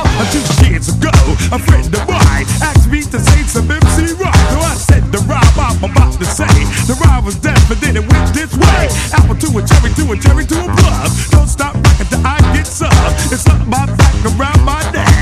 2 years ago, a friend of mine asked me to say some MC Rock. So I said the rhyme I'm about to say. The rhyme was deaf and then it went this way. Apple to a cherry to a cherry to a plum. Don't stop rockin' till I get some. It's up my back around my neck.